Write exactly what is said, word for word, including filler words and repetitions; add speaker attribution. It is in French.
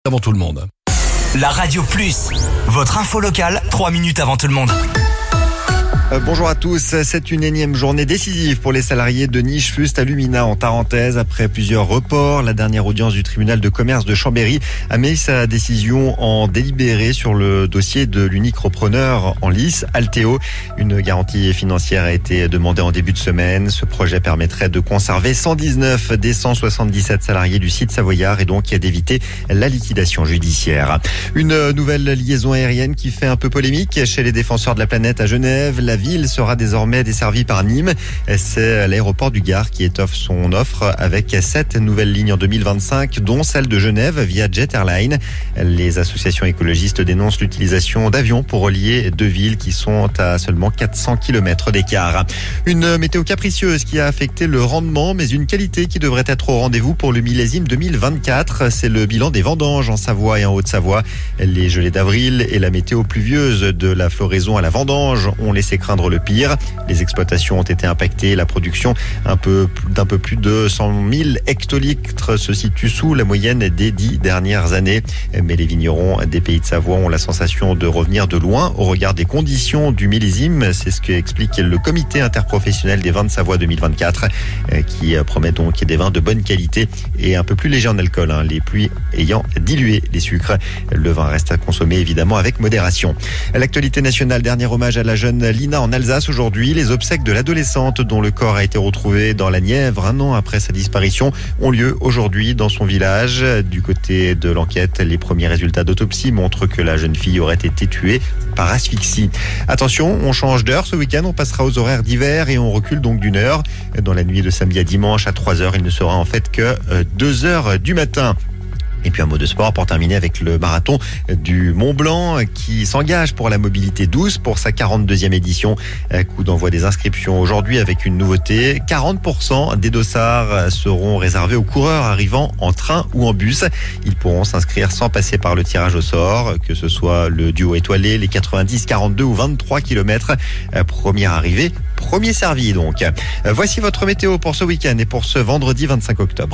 Speaker 1: avant tout le monde.
Speaker 2: La Radio Plus, votre info locale, trois minutes avant tout le monde.
Speaker 3: Euh, bonjour à tous, c'est une énième journée décisive pour les salariés de Niche Fust Alumina en Tarentaise. Après plusieurs reports, la dernière audience du tribunal de commerce de Chambéry a mis sa décision en délibéré sur le dossier de l'unique repreneur en lice, Alteo. Une garantie financière a été demandée en début de semaine. Ce projet permettrait de conserver cent dix-neuf des cent soixante-dix-sept salariés du site savoyard et donc d'éviter la liquidation judiciaire. Une nouvelle liaison aérienne qui fait un peu polémique chez les défenseurs de la planète à Genève. La ville sera désormais desservie par Nîmes. C'est l'aéroport du Gard qui étoffe son offre avec sept nouvelles lignes en deux mille vingt-cinq, dont celle de Genève via Jet Airlines. Les associations écologistes dénoncent l'utilisation d'avions pour relier deux villes qui sont à seulement quatre cents kilomètres d'écart. Une météo capricieuse qui a affecté le rendement, mais une qualité qui devrait être au rendez-vous pour le millésime deux mille vingt-quatre. C'est le bilan des vendanges en Savoie et en Haute-Savoie. Les gelées d'avril et la météo pluvieuse de la floraison à la vendange ont laissé craindre le pire. Les exploitations ont été impactées. La production un peu, d'un peu plus de cent mille hectolitres se situe sous la moyenne des dix dernières années. Mais les vignerons des Pays de Savoie ont la sensation de revenir de loin au regard des conditions du millésime. C'est ce qu'explique le comité interprofessionnel des vins de Savoie deux mille vingt-quatre qui promet donc des vins de bonne qualité et un peu plus légers en alcool, hein, les pluies ayant dilué les sucres. Le vin reste à consommer évidemment avec modération. L'actualité nationale, dernier hommage à la jeune Lina en Alsace aujourd'hui. Les obsèques de l'adolescente dont le corps a été retrouvé dans la Nièvre un an après sa disparition ont lieu aujourd'hui dans son village. Du côté de l'enquête, les premiers résultats d'autopsie montrent que la jeune fille aurait été tuée par asphyxie. Attention, on change d'heure ce week-end, on passera aux horaires d'hiver et on recule donc d'une heure. Dans la nuit de samedi à dimanche à trois heures, il ne sera en fait que deux heures du matin. Et puis un mot de sport pour terminer avec le marathon du Mont Blanc qui s'engage pour la mobilité douce pour sa quarante-deuxième édition. Coup d'envoi des inscriptions aujourd'hui avec une nouveauté. quarante pour cent des dossards seront réservés aux coureurs arrivant en train ou en bus. Ils pourront s'inscrire sans passer par le tirage au sort, que ce soit le duo étoilé, les quatre-vingt-dix, quarante-deux ou vingt-trois kilomètres. Première arrivée, premier servi donc. Voici votre météo pour ce week-end et pour ce vendredi vingt-cinq octobre.